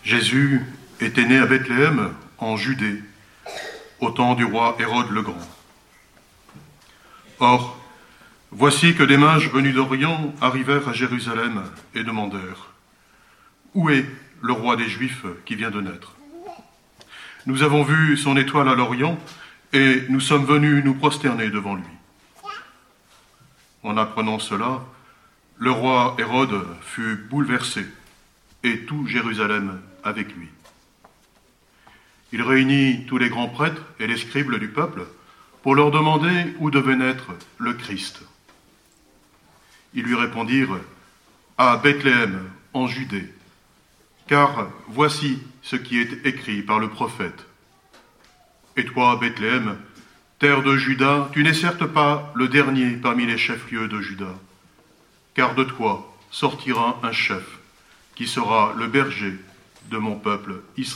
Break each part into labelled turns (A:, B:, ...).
A: Jésus était né à Bethléem, en Judée, au temps du roi Hérode le Grand. Or, voici que des mages venus d'Orient arrivèrent à Jérusalem et demandèrent « Où est le roi des Juifs qui vient de naître ? Nous avons vu son étoile à l'Orient et nous sommes venus nous prosterner devant lui. » En apprenant cela, le roi Hérode fut bouleversé et tout Jérusalem avec lui. Il réunit tous les grands prêtres et les scribes du peuple pour leur demander où devait naître le Christ. Ils lui répondirent « À Bethléem, en Judée, car voici ce qui est écrit par le prophète. Et toi, Bethléem, terre de Juda, tu n'es certes pas le dernier parmi les chefs-lieux de Juda, car de toi sortira un chef qui sera le berger de mon peuple Israël. »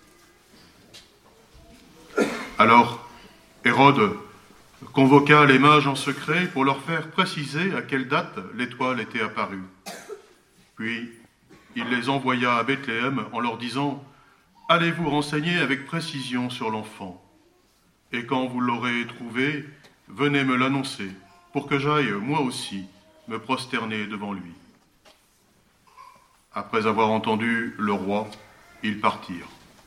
A: Alors, Hérode convoqua les mages en secret pour leur faire préciser à quelle date l'étoile était apparue. Puis, il les envoya à Bethléem en leur disant « Allez vous renseigner avec précision sur l'enfant, et quand vous l'aurez trouvé, venez me l'annoncer, pour que j'aille, moi aussi, me prosterner devant lui. » Après avoir entendu le roi, ils partirent.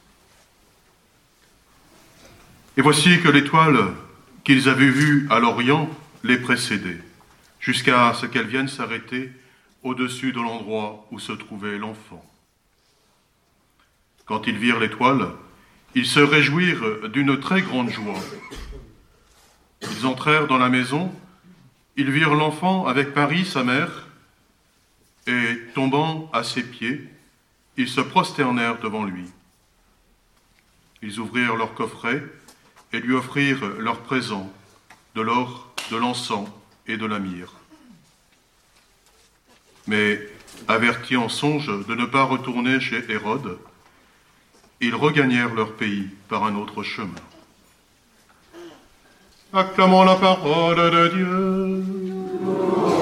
A: Et voici que l'étoile qu'ils avaient vue à l'Orient les précédait, jusqu'à ce qu'elle vienne s'arrêter au-dessus de l'endroit où se trouvait l'enfant. Quand ils virent l'étoile, ils se réjouirent d'une très grande joie. Ils entrèrent dans la maison, ils virent l'enfant avec Marie, sa mère, et tombant à ses pieds, ils se prosternèrent devant lui. Ils ouvrirent leur coffret et lui offrirent leurs présents, de l'or, de l'encens et de la myrrhe. Mais, avertis en songe de ne pas retourner chez Hérode, ils regagnèrent leur pays par un autre chemin. Acclamons la parole de Dieu.